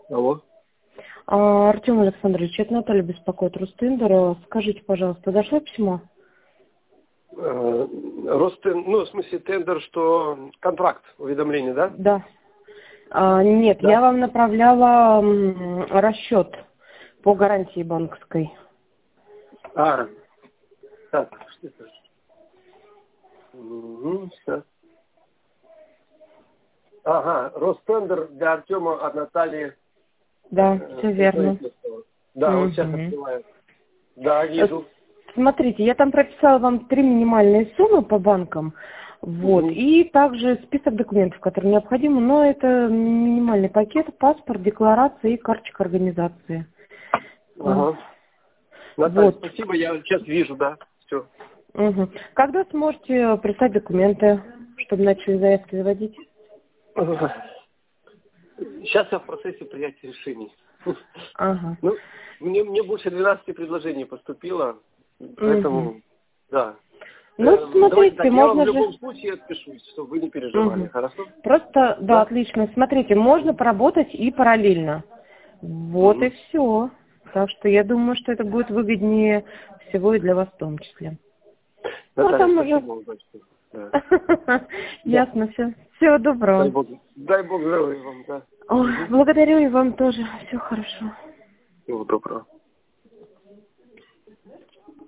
Алло. Артем Александрович, это Наталья беспокоит, Ростендер. Скажите, пожалуйста, дошло письмо? В смысле тендер, что контракт, уведомление, да? Да. Нет, Да. я вам направляла расчет по гарантии банковской. Так, что это? Сейчас. Ага, Ростендер для Артема от Натальи. Да, все верно. Да, вот сейчас открываю. Да, вижу. Смотрите, я там прописала вам 3 минимальные суммы по банкам. Вот. И также список документов, которые необходимы, но это минимальный пакет, паспорт, декларация и карточка организации. Ага. Наталья, Вот. спасибо, я сейчас вижу, да. Все. Угу. Когда сможете прислать документы, чтобы начали заявки заводить? Сейчас я в процессе принятия решений. Ага. Ну, мне больше 12 предложений поступило, поэтому, да. Ну, Давайте смотрите, так, я вам можно в любом же... случае отпишусь, чтобы вы не переживали, хорошо? Просто, да, Да? отлично. Смотрите, можно поработать и параллельно. Вот и все. Так что я думаю, что это будет выгоднее всего и для вас в том числе. Наталья, Ну, спасибо вам большое. Да. Ясно все. Всего доброго. Дай Бог здоровья вам, да. Ой, благодарю и вам тоже. Всего хорошего. Всего доброго.